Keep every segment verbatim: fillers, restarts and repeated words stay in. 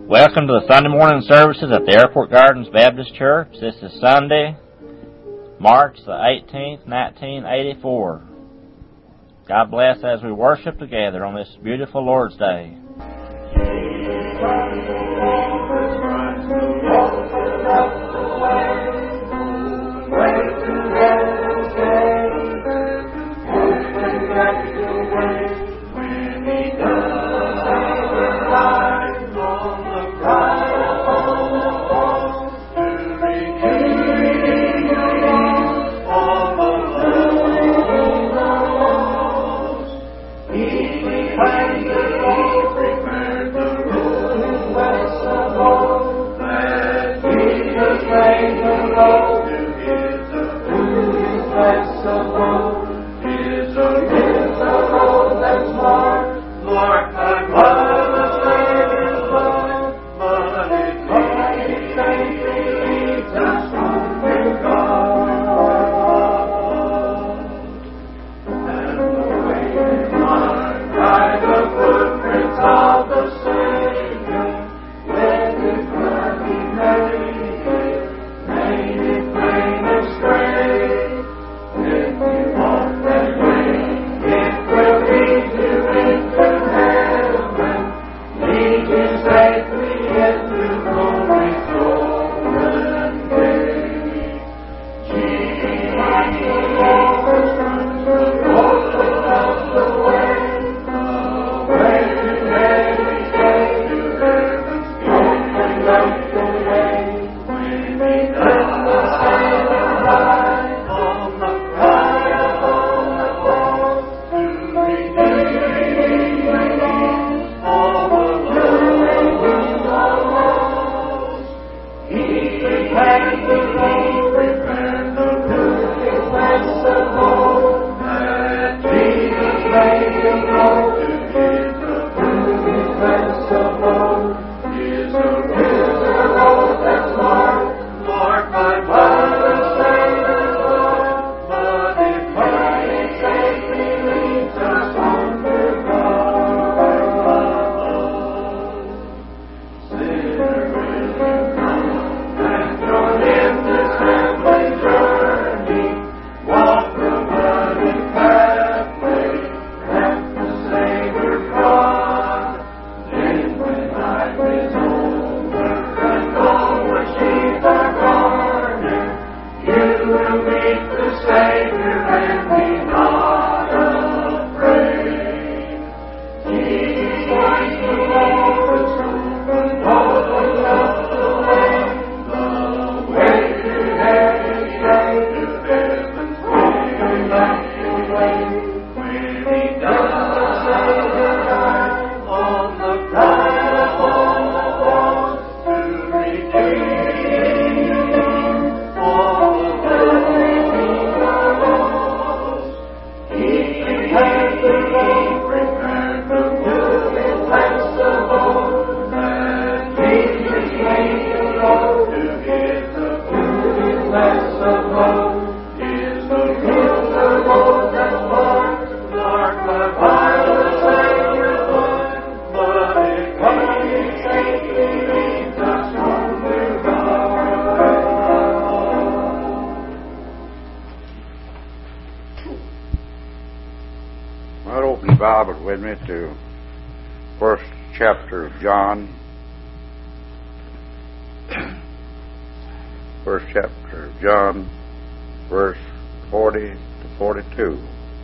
Welcome to the Sunday morning services at the Airport Gardens Baptist Church. This is Sunday, March the eighteenth, nineteen eighty-four. God bless as we worship together on this beautiful Lord's Day. With me to first chapter of John, first chapter of John, verse forty to forty-two.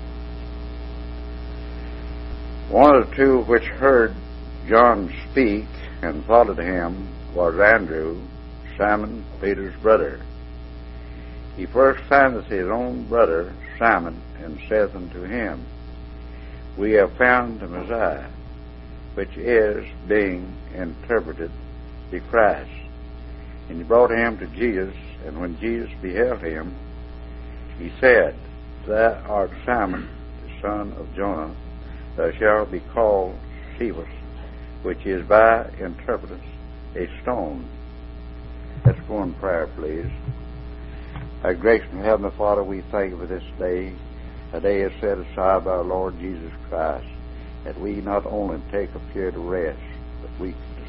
One of the two which heard John speak and followed him was Andrew, Simon Peter's brother. He first findeth his own brother Simon, and saith unto him, We have found the Messiah, which is, being interpreted, the Christ. And he brought him to Jesus, and when Jesus beheld him, he said, Thou art Simon, the son of Jonah. Thou shalt be called Cephas, which is by interpreters a stone. Let's go in prayer, please. Our gracious and Heavenly Father, we thank you for this day. A day is set aside by our Lord Jesus Christ, that we not only take a period of rest, but we to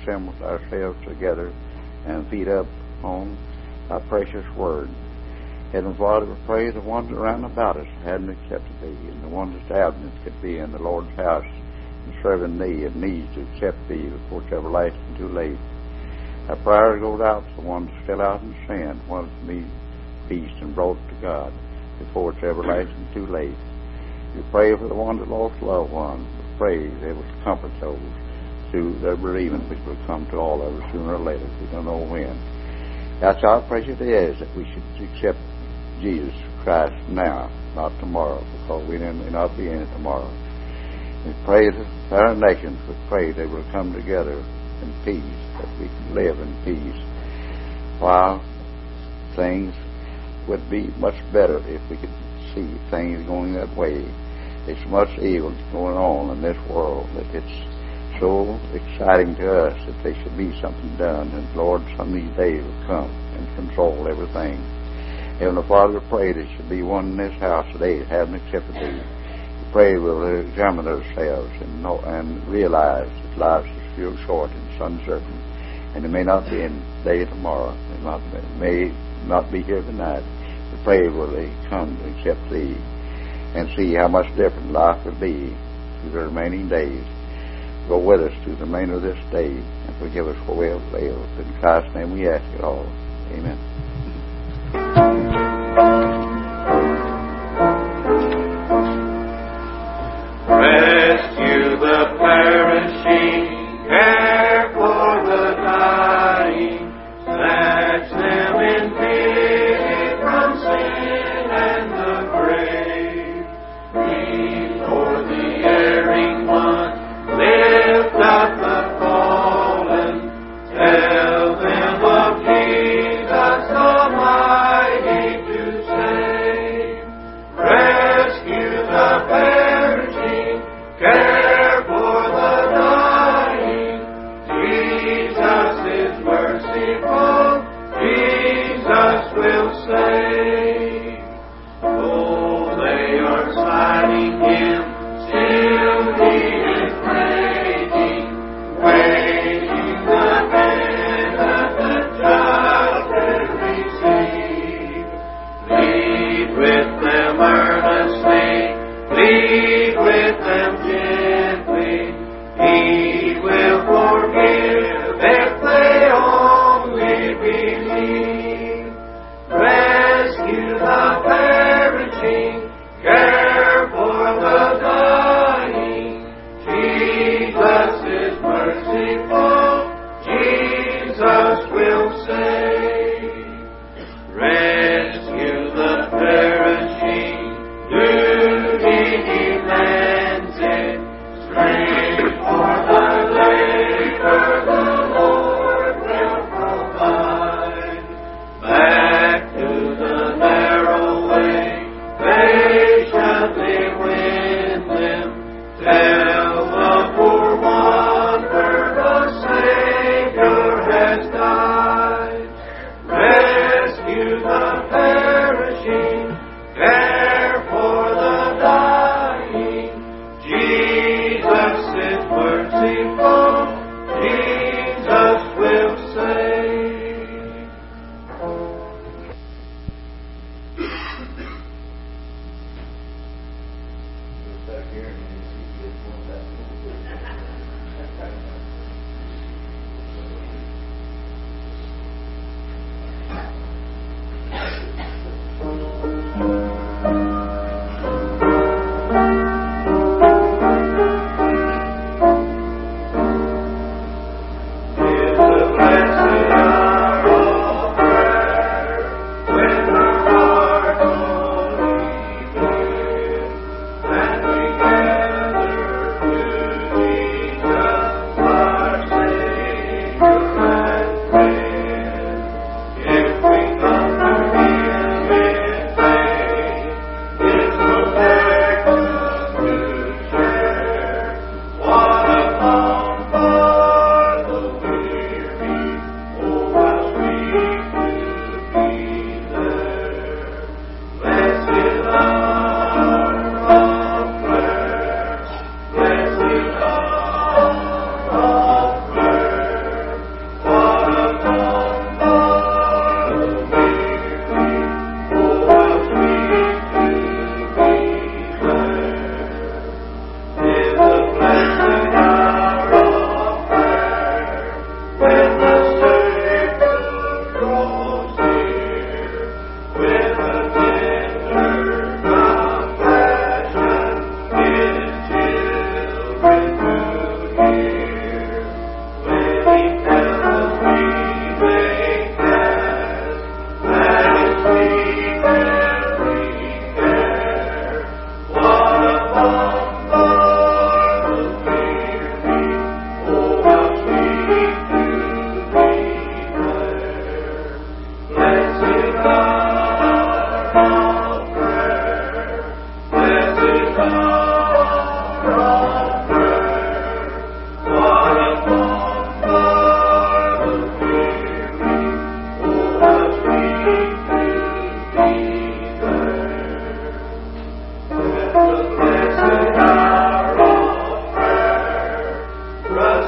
assemble ourselves together and feed up on thy precious word. Heavenly Father, we pray the ones around about us hadn't accepted thee, and the ones that haven't could be in the Lord's house and serving thee and needs to accept thee before it's everlasting too late. Our prayer goes out to the ones still out in sin, wants to be peace and brought to God before it's everlasting too late. We pray for the ones that lost loved ones. We pray they will comfort those through their bereavement, which will come to all of us sooner or later. We don't know when. That's how precious it is that we should accept Jesus Christ now, not tomorrow, because we may not be in it tomorrow. We pray that our nations, we pray they will come together in peace, that we can live in peace, while things would be much better if we could see things going that way. It's much evil going on in this world that it's so exciting to us that there should be something done, and Lord, some of these days will come and control everything. Heavenly Father, we pray there should be one in this house today that haven't accepted thee. We pray we'll examine ourselves and know, and realize that life is still short and uncertain, and it may not be in day tomorrow. It not, it may not be here tonight. We pray will they come to accept thee and see how much different life will be through the remaining days. Go with us through the remainder of this day and forgive us for we have failed. In Christ's name we ask it all. Amen. Rescue the perishing, care for the dying, snatch them in pity from sin and the grave. Restore the erring one, lift up the fallen, tell them of Jesus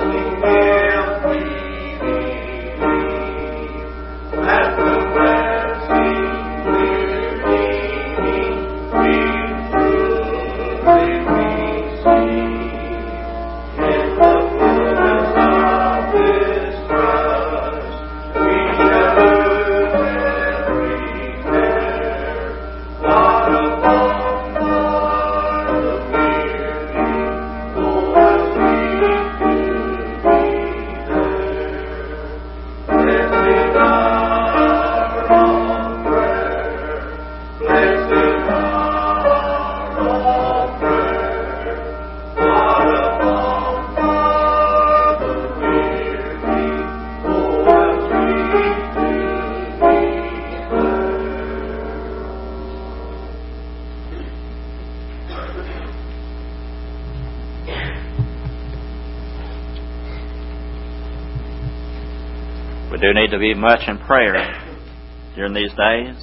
We do need to be much in prayer during these days.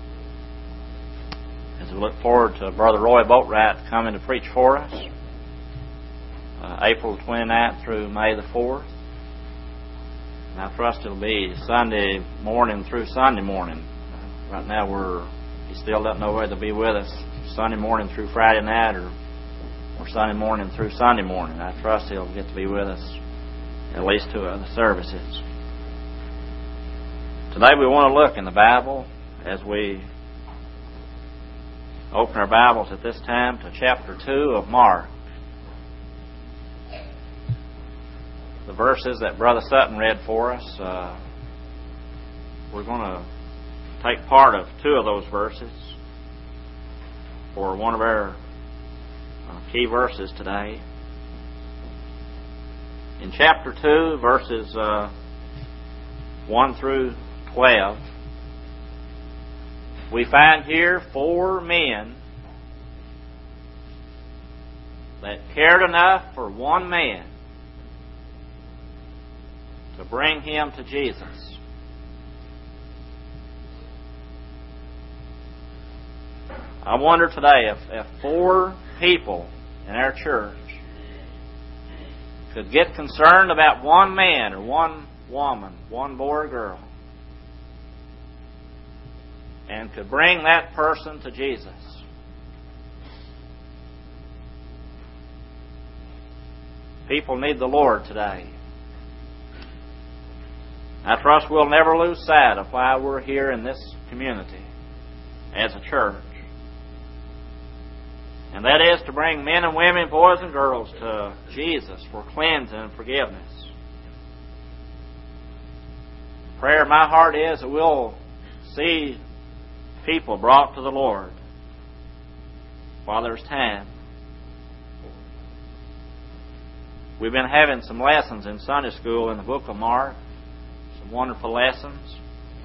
As we look forward to Brother Roy Boatwright coming to preach for us, uh, April twenty-ninth through May the fourth. And I trust it'll be Sunday morning through Sunday morning. Uh, right now we're, he still doesn't know whether to be with us Sunday morning through Friday night or, or Sunday morning through Sunday morning. I trust he'll get to be with us at least two other services. Today we want to look in the Bible as we open our Bibles at this time to chapter two of Mark. The verses that Brother Sutton read for us, uh, we're going to take part of two of those verses for one of our uh, key verses today. In chapter two, verses uh, one through twelve, we find here four men that cared enough for one man to bring him to Jesus. I wonder today if, if four people in our church could get concerned about one man or one woman, one boy or girl, and could bring that person to Jesus. People need the Lord today. I trust we'll never lose sight of why we're here in this community as a church. And that is to bring men and women, boys and girls to Jesus for cleansing and forgiveness. Prayer in my heart is that we'll see people brought to the Lord while there's time. We've been having some lessons in Sunday school in the book of Mark, some wonderful lessons.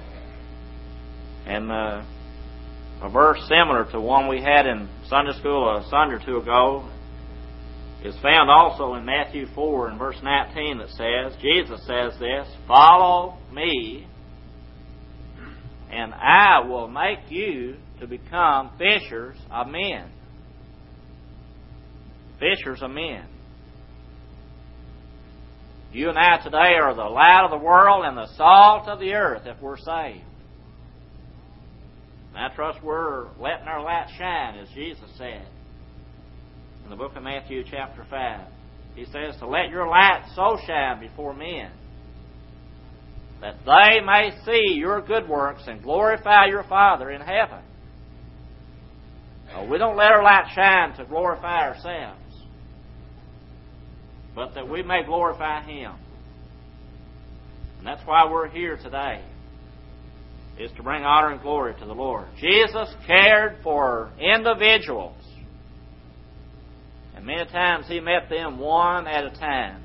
And uh, a verse similar to one we had in Sunday school a Sunday or two ago is found also in Matthew four and verse nineteen that says, Jesus says this, "Follow me, and I will make you to become fishers of men." Fishers of men. You and I today are the light of the world and the salt of the earth if we're saved. And I trust we're letting our light shine, as Jesus said in the book of Matthew chapter five. He says to let your light so shine before men that they may see your good works and glorify your Father in heaven. No, we don't let our light shine to glorify ourselves, but that we may glorify Him. And that's why we're here today, is to bring honor and glory to the Lord. Jesus cared for individuals, and many times He met them one at a time.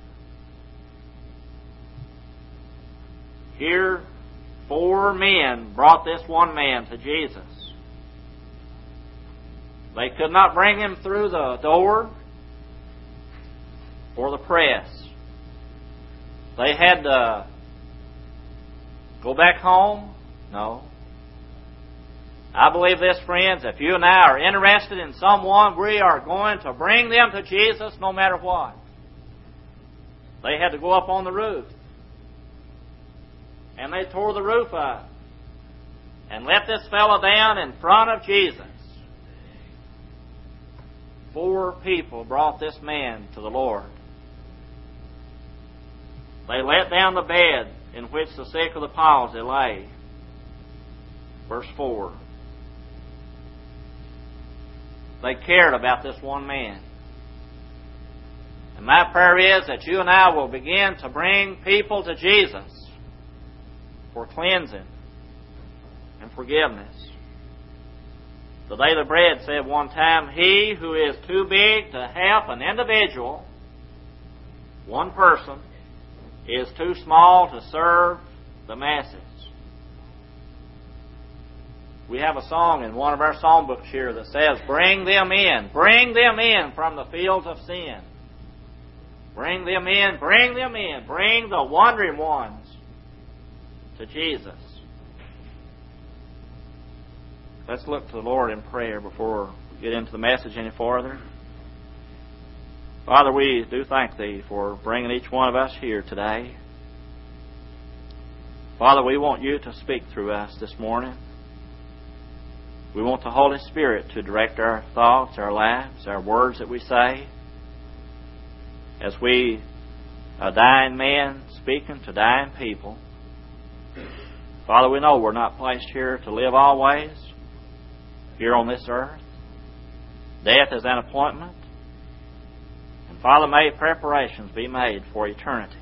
Here, four men brought this one man to Jesus. They could not bring him through the door or the press. They had to go back home? No. I believe this, friends, if you and I are interested in someone, we are going to bring them to Jesus no matter what. they had to go up on the roof. And they tore the roof up and let this fellow down in front of Jesus. Four people brought this man to the Lord. They let down the bed in which the sick of the palsy lay. Verse four. They cared about this one man. And my prayer is that you and I will begin to bring people to Jesus for cleansing and forgiveness. The Daily Bread said one time, he who is too big to help an individual, one person, is too small to serve the masses. We have a song in one of our songbooks here that says, bring them in, bring them in from the fields of sin. Bring them in, bring them in, bring the wandering ones to Jesus. Let's look to the Lord in prayer before we get into the message any farther. Father, we do thank Thee for bringing each one of us here today. Father, we want You to speak through us this morning. We want the Holy Spirit to direct our thoughts, our lives, our words that we say. As we, a dying man speaking to dying people. Father, we know we're not placed here to live always here on this earth. Death is an appointment. And Father, may preparations be made for eternity.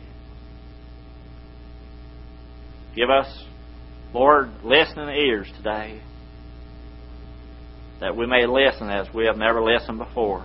Give us, Lord, listening ears today, that we may listen as we have never listened before.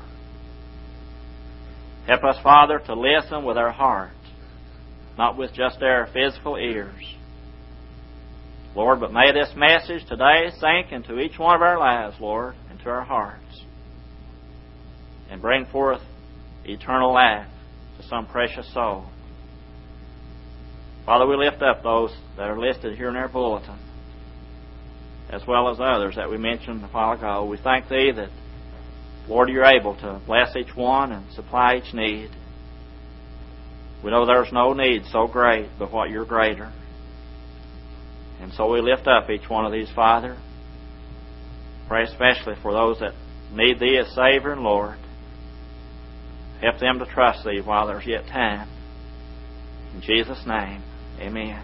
Help us, Father, to listen with our heart, not with just our physical ears. Lord, but may this message today sink into each one of our lives, Lord, into our hearts, and bring forth eternal life to some precious soul. Father, we lift up those that are listed here in our bulletin, as well as others that we mentioned a while ago. We thank Thee that, Lord, You're able to bless each one and supply each need. We know there's no need so great but what You're greater. And so we lift up each one of these, Father. Pray especially for those that need Thee as Savior and Lord. Help them to trust Thee while there's yet time. In Jesus' name, amen.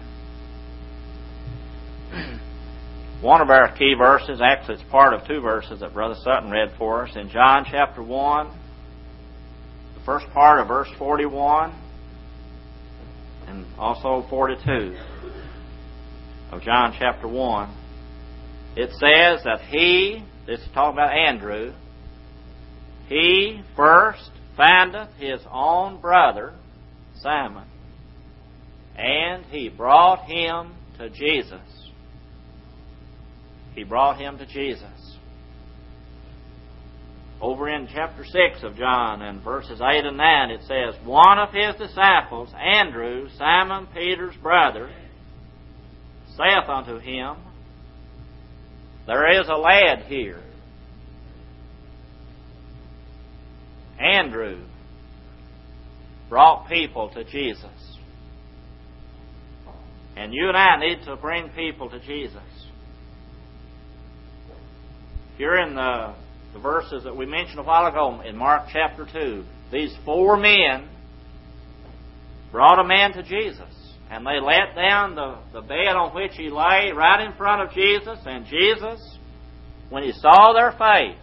One of our key verses, actually it's part of two verses that Brother Sutton read for us. In John chapter one, the first part of verse forty-one, and also forty-two of John chapter one. It says that he, this is talking about Andrew, he first findeth his own brother, Simon, and he brought him to Jesus. He brought him to Jesus. Over in chapter six of John and verses eight and nine, it says, one of his disciples, Andrew, Simon Peter's brother, saith unto him, there is a lad here, Andrew brought people to Jesus. And you and I need to bring people to Jesus. Here in the, the verses that we mentioned a while ago in Mark chapter two, these four men brought a man to Jesus. And they let down the, the bed on which he lay right in front of Jesus. And Jesus, when he saw their faith,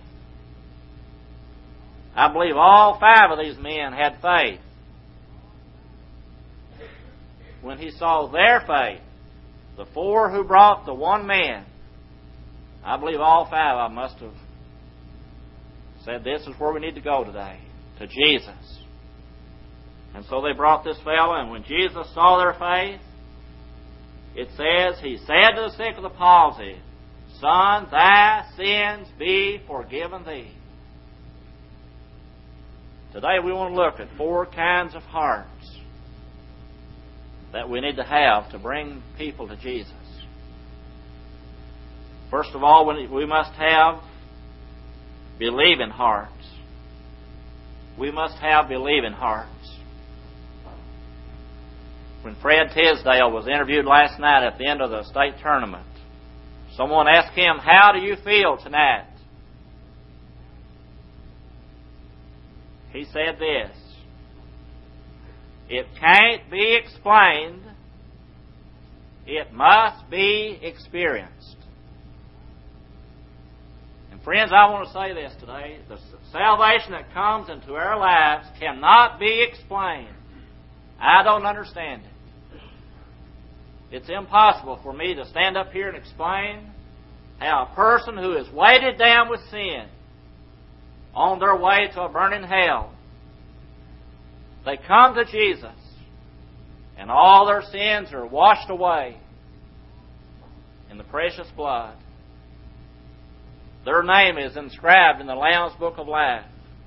I believe all five of these men had faith. When he saw their faith, the four who brought the one man, I believe all five of them must have said, this is where we need to go today, to Jesus. And so they brought this fellow, and when Jesus saw their faith, it says, he said to the sick of the palsy, son, thy sins be forgiven thee. Today we want to look at four kinds of hearts that we need to have to bring people to Jesus. First of all, we must have believing hearts. We must have believing hearts. when Fred Tisdale was interviewed last night at the end of the state tournament, someone asked him, "How do you feel tonight?" He said this, "It can't be explained. It must be experienced." And friends, I want to say this today. The salvation that comes into our lives cannot be explained. I don't understand it. It's impossible for me to stand up here and explain how a person who is weighted down with sin, on their way to a burning hell, they come to Jesus and all their sins are washed away in the precious blood. Their name is inscribed in the Lamb's Book of Life.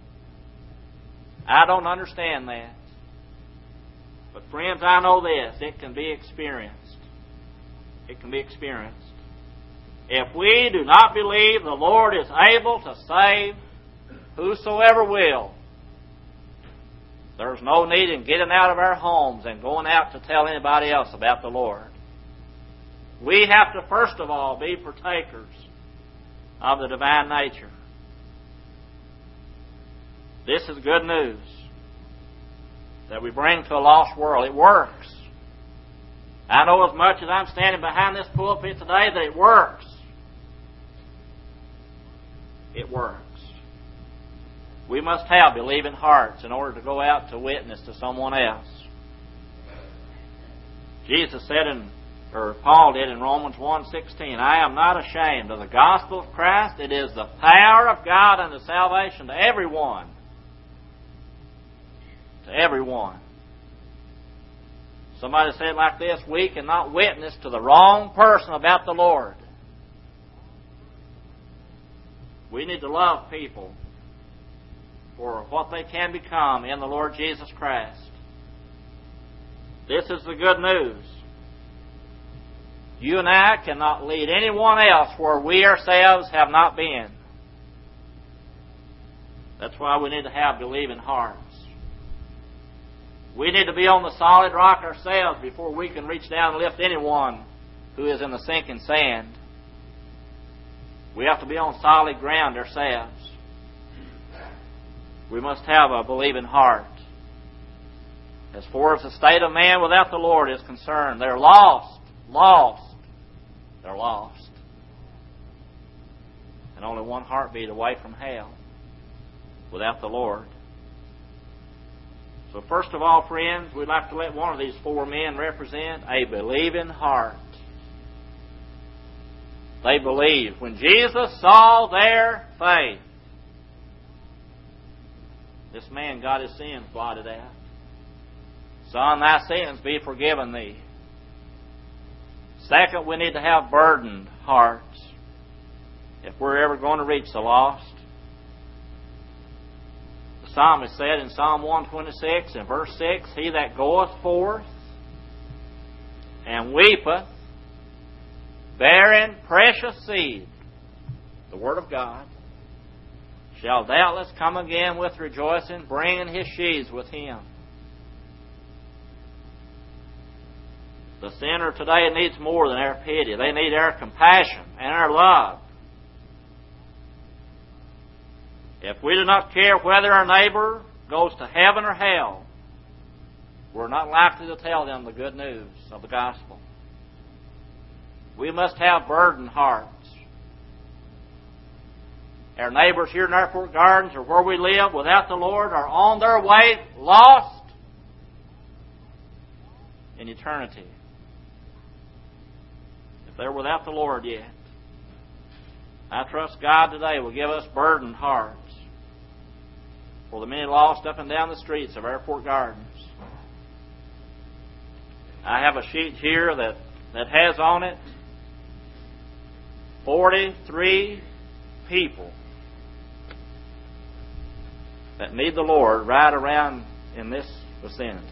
I don't understand that. But friends, I know this. It can be experienced. It can be experienced. If we do not believe the Lord is able to save whosoever will, there's no need in getting out of our homes and going out to tell anybody else about the Lord. We have to first of all be partakers of the divine nature. This is good news that we bring to a lost world. It works. I know as much as I'm standing behind this pulpit today that it works. It works. We must have believing hearts in order to go out to witness to someone else. Jesus said in, or Paul did in Romans one sixteen, "I am not ashamed of the gospel of Christ. It is the power of God unto salvation to everyone." To everyone. Somebody said it like this, we cannot witness to the wrong person about the Lord. We need to love people for what they can become in the Lord Jesus Christ. This is the good news. You and I cannot lead anyone else where we ourselves have not been. That's why we need to have believing hearts. We need to be on the solid rock ourselves before we can reach down and lift anyone who is in the sinking sand. We have to be on solid ground ourselves. We must have a believing heart. As far as the state of man without the Lord is concerned, they're lost, lost, they're lost. And only one heartbeat away from hell without the Lord. So first of all, friends, we'd like to let one of these four men represent a believing heart. They believed. When Jesus saw their faith, this man got his sins blotted out. Son, thy sins be forgiven thee. Second, we need to have burdened hearts if we're ever going to reach the lost. The psalmist said in Psalm one twenty-six and verse six, "He that goeth forth and weepeth, bearing precious seed," the Word of God, "shall doubtless come again with rejoicing, bringing his sheaves with him." The sinner today needs more than our pity. They need our compassion and our love. If we do not care whether our neighbor goes to heaven or hell, we're not likely to tell them the good news of the gospel. We must have burdened hearts. Our neighbors here in Airport Gardens or where we live without the Lord are on their way lost in eternity. If they're without the Lord yet, I trust God today will give us burdened hearts for the many lost up and down the streets of Airport Gardens. I have a sheet here that, that has on it forty-three people that need the Lord right around in this vicinity.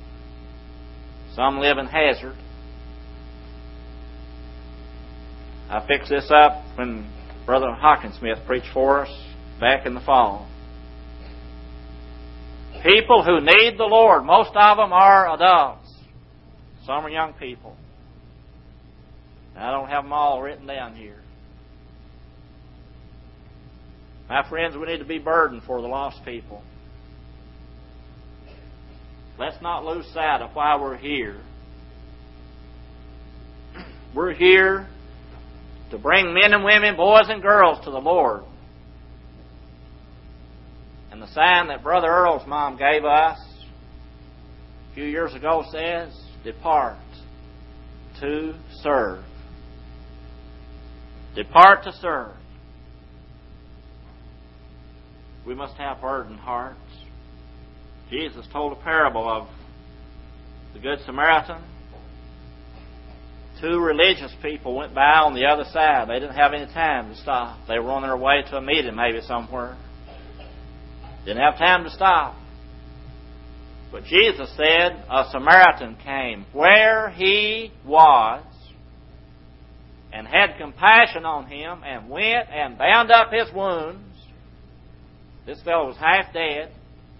Some live in Hazard. I fixed this up when Brother Hawkinsmith preached for us back in the fall. People who need the Lord, most of them are adults. Some are young people. I don't have them all written down here. My friends, we need to be burdened for the lost people. Let's not lose sight of why we're here. We're here to bring men and women, boys and girls to the Lord. And the sign that Brother Earl's mom gave us a few years ago says, depart to serve. Depart to serve. We must have burdened hearts. Jesus told a parable of the Good Samaritan. Two religious people went by on the other side. They didn't have any time to stop. They were on their way to a meeting maybe somewhere. Didn't have time to stop. But Jesus said a Samaritan came where he was and had compassion on him and went and bound up his wounds. This fellow was half dead.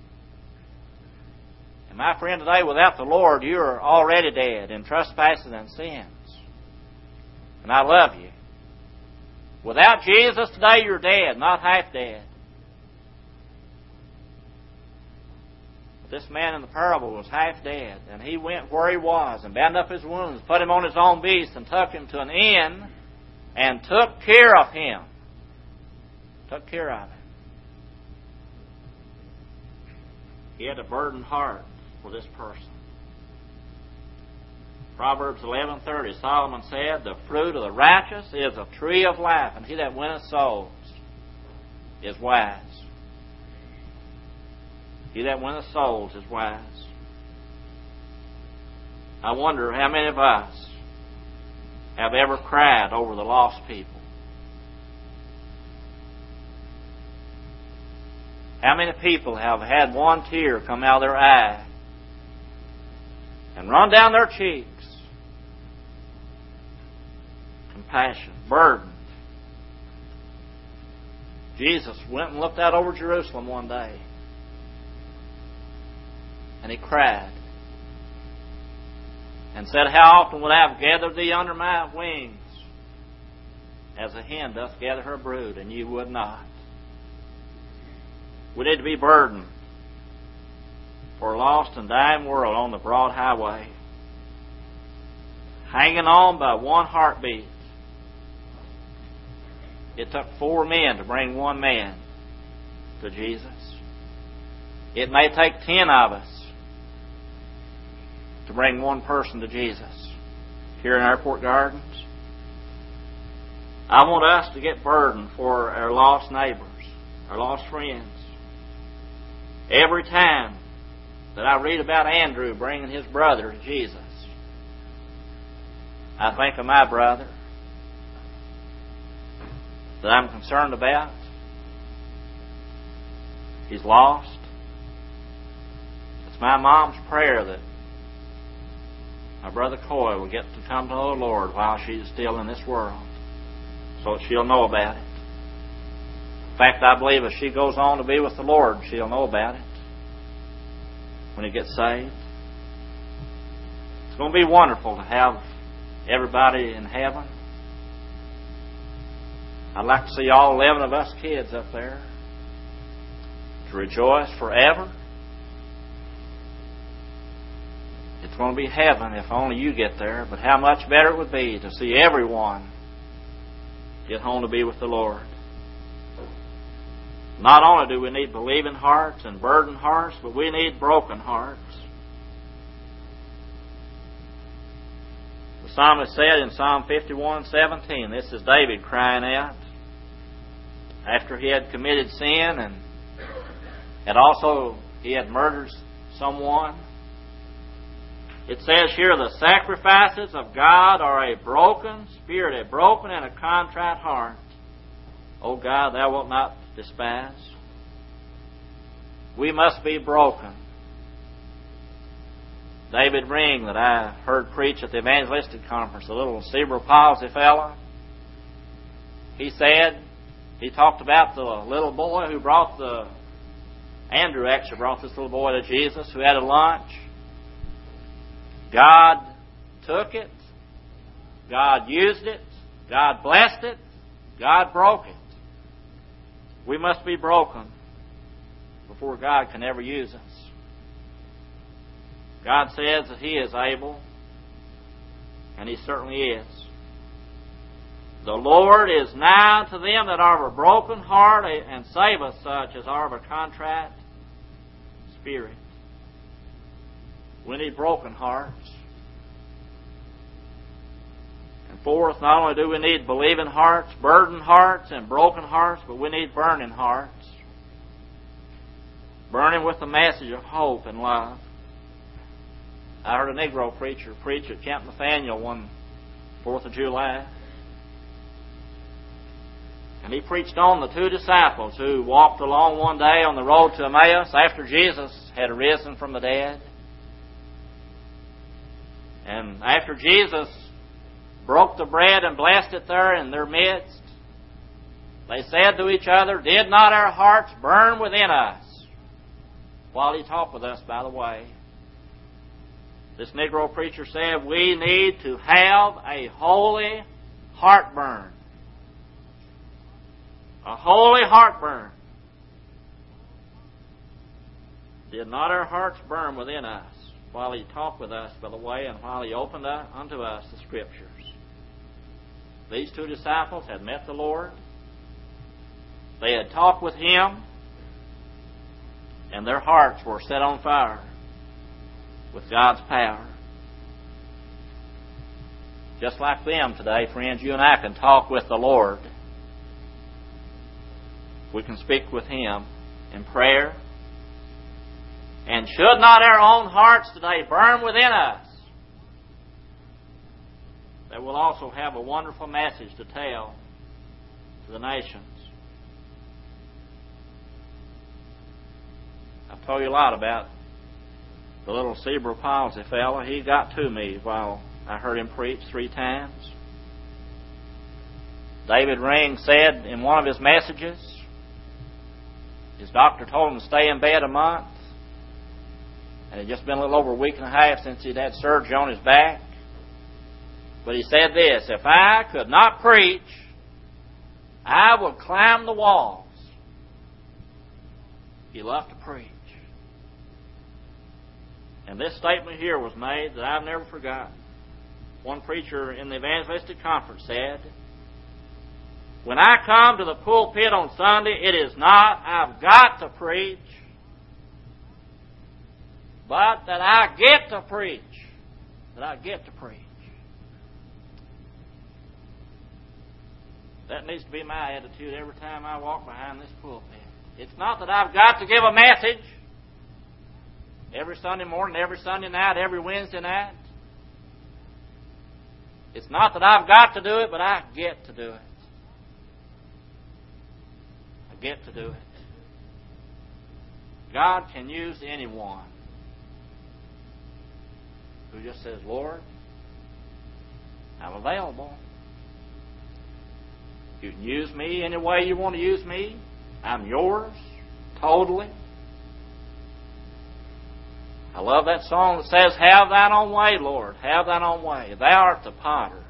And my friend, today, without the Lord, you are already dead in trespasses and sins. And I love you. Without Jesus, today you're dead, not half dead. This man in the parable was half dead, and he went where he was and bound up his wounds, put him on his own beast, and took him to an inn and took care of him. Took care of him. He had a burdened heart for this person. Proverbs eleven thirty, Solomon said, the fruit of the righteous is a tree of life, and he that winneth souls is wise. He that winneth souls is wise. I wonder how many of us have ever cried over the lost people. How many people have had one tear come out of their eye and run down their cheeks? Compassion, burden. Jesus went and looked out over Jerusalem one day, and he cried and said, how often would I have gathered thee under my wings, as a hen doth gather her brood, and you would not. We need to be burdened for a lost and dying world on the broad highway, hanging on by one heartbeat. It took four men to bring one man to Jesus. It may take ten of us to bring one person to Jesus here in Airport Gardens. I want us to get burdened for our lost neighbors, our lost friends. Every time that I read about Andrew bringing his brother to Jesus, I think of my brother that I'm concerned about. He's lost. It's my mom's prayer that my brother Coy will get to come to know the Lord while she's still in this world, so that she'll know about it. In fact, I believe if she goes on to be with the Lord, she'll know about it when he gets saved. It's going to be wonderful to have everybody in heaven. I'd like to see all eleven of us kids up there to rejoice forever. It's going to be heaven if only you get there, but how much better it would be to see everyone get home to be with the Lord. Not only do we need believing hearts and burdened hearts, but we need broken hearts. The psalmist said in Psalm fifty-one seventeen, this is David crying out after he had committed sin and had also he had murdered someone. It says here, the sacrifices of God are a broken spirit, a broken and a contrite heart. O God, thou wilt not despise. We must be broken. David Ring, that I heard preach at the evangelistic conference, a little cerebral palsy fella, he said, he talked about the little boy who brought the, Andrew actually brought this little boy to Jesus who had a lunch. God took it. God used it. God blessed it. God broke it. We must be broken before God can ever use us. God says that He is able, and He certainly is. The Lord is nigh to them that are of a broken heart, and saveth such as are of a contrite spirit. We need broken hearts. And fourth, not only do we need believing hearts, burdened hearts, and broken hearts, but we need burning hearts. Burning with the message of hope and love. I heard a Negro preacher preach at Camp Nathaniel one fourth of July. And he preached on the two disciples who walked along one day on the road to Emmaus after Jesus had risen from the dead. And after Jesus broke the bread and blessed it there in their midst, they said to each other, "Did not our hearts burn within us while He talked with us by the way?" This Negro preacher said, we need to have a holy heartburn. A holy heartburn. Did not our hearts burn within us while He talked with us by the way, and while He opened up unto us the Scriptures? These two disciples had met the Lord. They had talked with Him, and their hearts were set on fire with God's power. Just like them today, friends, you and I can talk with the Lord. We can speak with Him in prayer. And should not our own hearts today burn within us, that we'll also have a wonderful message to tell to the nations. I've told you a lot about the little cerebral palsy fellow. He got to me while I heard him preach three times. David Ring said in one of his messages, his doctor told him to stay in bed a month. And it had just been a little over a week and a half since he'd had surgery on his back. But he said this, if I could not preach, I would climb the walls. He loved to preach. And this statement here was made that I've never forgotten. One preacher in the evangelistic conference said, when I come to the pulpit on Sunday, it is not I've got to preach, but that I get to preach. That I get to preach. That needs to be my attitude every time I walk behind this pulpit. It's not that I've got to give a message every Sunday morning, every Sunday night, every Wednesday night. It's not that I've got to do it, but I get to do it. I get to do it. God can use anyone who just says, Lord, I'm available. You can use me any way you want to use me. I'm yours, totally. I love that song that says, have thine own way, Lord, have thine own way. Thou art the potter,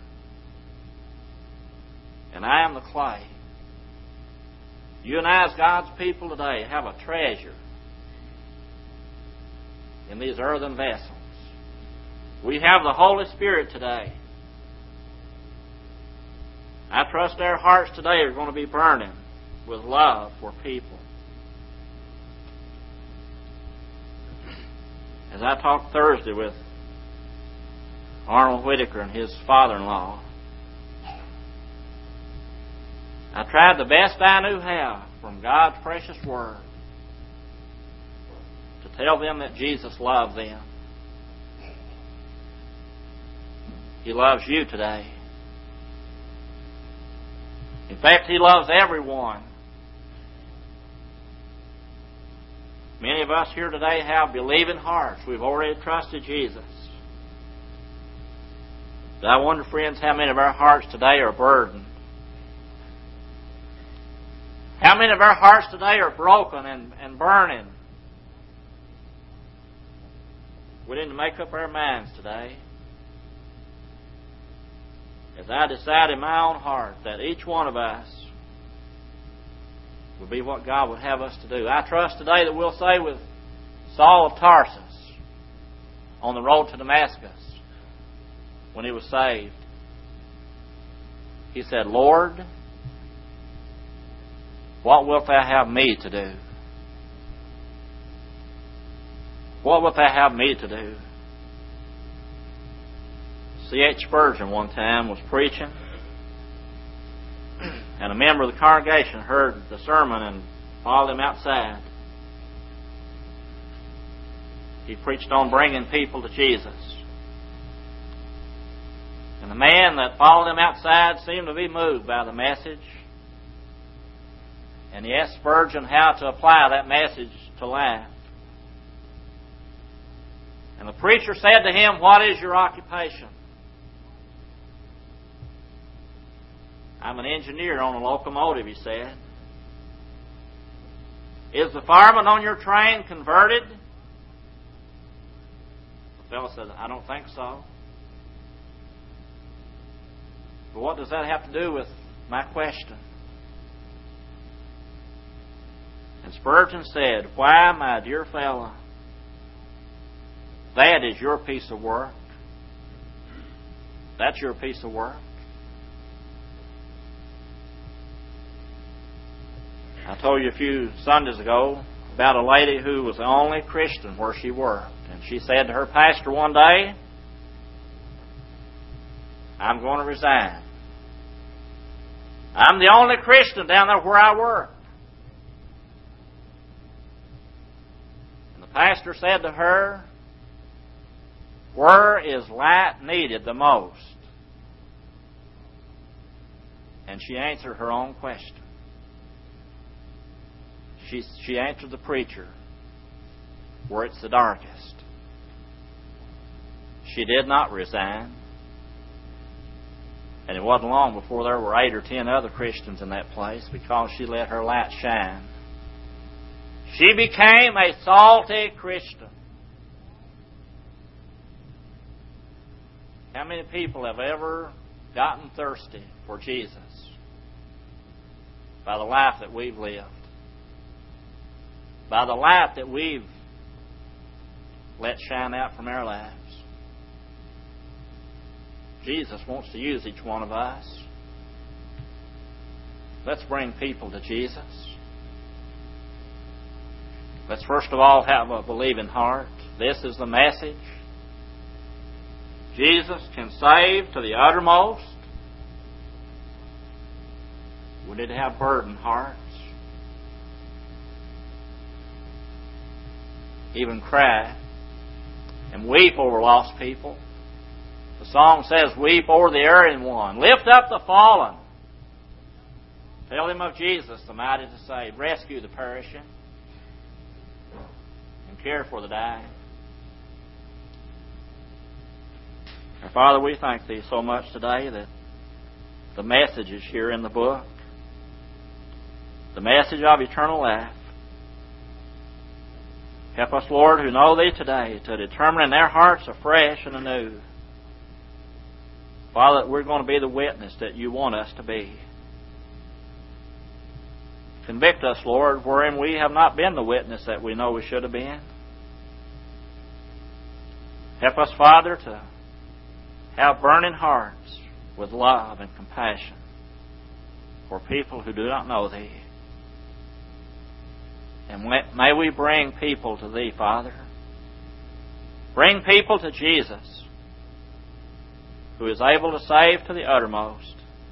and I am the clay. You and I, as God's people today, have a treasure in these earthen vessels. We have the Holy Spirit today. I trust our hearts today are going to be burning with love for people. As I talked Thursday with Arnold Whitaker and his father-in-law, I tried the best I knew how from God's precious Word to tell them that Jesus loved them. He loves you today. In fact, He loves everyone. Many of us here today have believing hearts. We've already trusted Jesus. But I wonder, friends, how many of our hearts today are burdened? How many of our hearts today are broken and, and burning? We need to make up our minds today as I decide in my own heart that each one of us will be what God would have us to do. I trust today that we'll say with Saul of Tarsus on the road to Damascus when he was saved, he said, Lord, what wilt thou have me to do? What wilt thou have me to do? C H Spurgeon one time was preaching, and a member of the congregation heard the sermon and followed him outside. He preached on bringing people to Jesus. And the man that followed him outside seemed to be moved by the message. And he asked Spurgeon how to apply that message to life. And the preacher said to him, what is your occupation? I'm an engineer on a locomotive, he said. Is the fireman on your train converted? The fellow said, I don't think so. But what does that have to do with my question? And Spurgeon said, why, my dear fellow, that is your piece of work. That's your piece of work. I told you a few Sundays ago about a lady who was the only Christian where she worked. And she said to her pastor one day, I'm going to resign. I'm the only Christian down there where I work. And the pastor said to her, where is light needed the most? And she answered her own question. She, she answered the preacher, where it's the darkest. She did not resign. And it wasn't long before there were eight or ten other Christians in that place because she let her light shine. She became a salty Christian. How many people have ever gotten thirsty for Jesus by the life that we've lived? By the light that we've let shine out from our lives. Jesus wants to use each one of us. Let's bring people to Jesus. Let's first of all have a believing heart. This is the message. Jesus can save to the uttermost. We need to have burdened hearts. Even cry and weep over lost people. The song says, weep over the erring one. Lift up the fallen. Tell them of Jesus, the mighty to save. Rescue the perishing. And care for the dying. Our Father, we thank Thee so much today that the message is here in the book. The message of eternal life. Help us, Lord, who know Thee today, to determine in their hearts afresh and anew, Father, that we're going to be the witness that You want us to be. Convict us, Lord, wherein we have not been the witness that we know we should have been. Help us, Father, to have burning hearts with love and compassion for people who do not know Thee. And may we bring people to Thee, Father. Bring people to Jesus, who is able to save to the uttermost.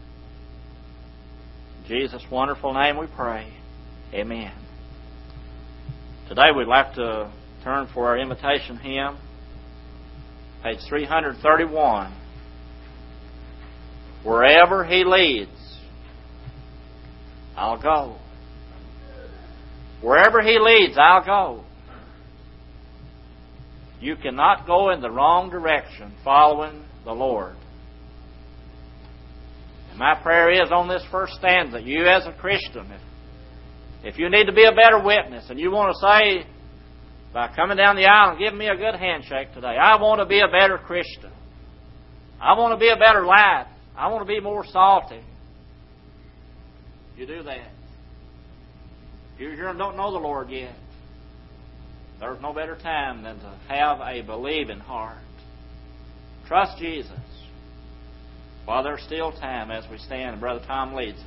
In Jesus' wonderful name we pray. Amen. Today we'd like to turn for our invitation hymn, page three thirty-one. Wherever He leads, I'll go. Wherever He leads, I'll go. You cannot go in the wrong direction following the Lord. And my prayer is on this first stanza, you as a Christian, if, if you need to be a better witness and you want to say, by coming down the aisle and giving me a good handshake today, I want to be a better Christian. I want to be a better light. I want to be more salty. You do that. You here don't know the Lord yet. There's no better time than to have a believing heart. Trust Jesus while there's still time as we stand and Brother Tom leads us.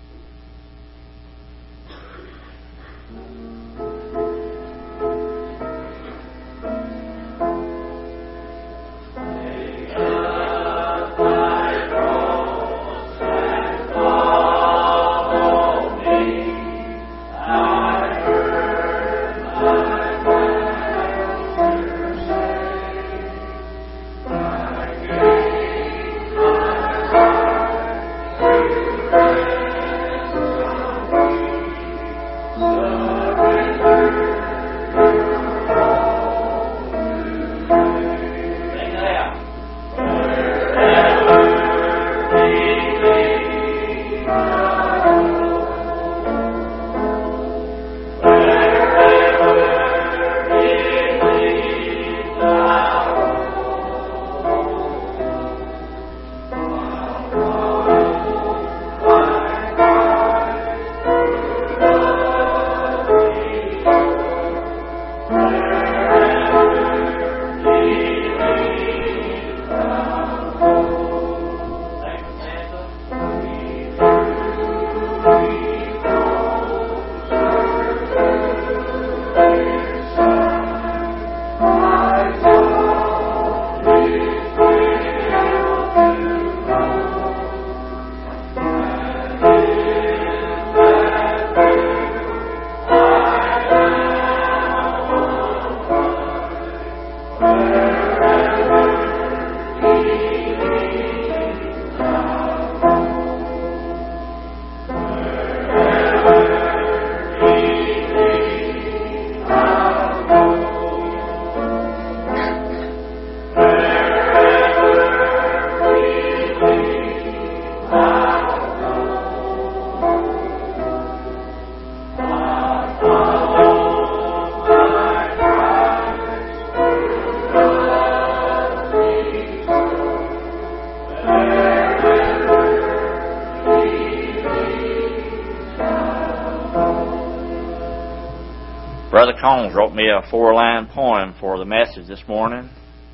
Brother Combs wrote me a four-line poem for the message this morning.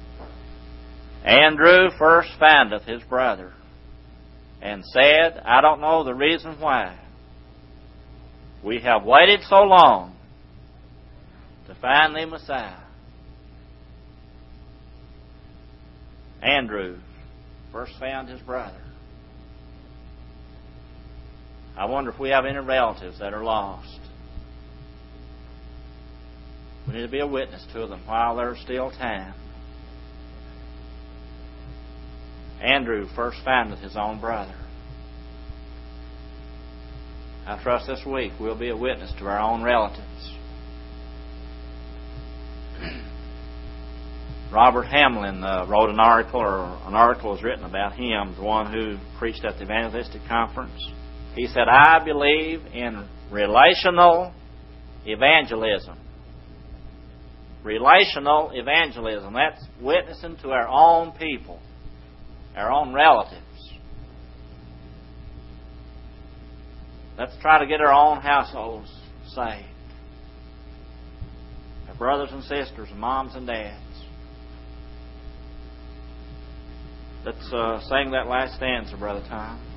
Andrew first findeth his brother, and said, I don't know the reason why we have waited so long to find the Messiah. Andrew first found his brother. I wonder if we have any relatives that are lost. We need to be a witness to them while there's still time. Andrew first founded his own brother. I trust this week we'll be a witness to our own relatives. Robert Hamlin uh, wrote an article, or an article was written about him, the one who preached at the evangelistic conference. He said, I believe in relational evangelism. Relational evangelism. That's witnessing to our own people, our own relatives. Let's try to get our own households saved. Our brothers and sisters, and moms and dads. Let's uh, sing that last stanza, Brother Tom.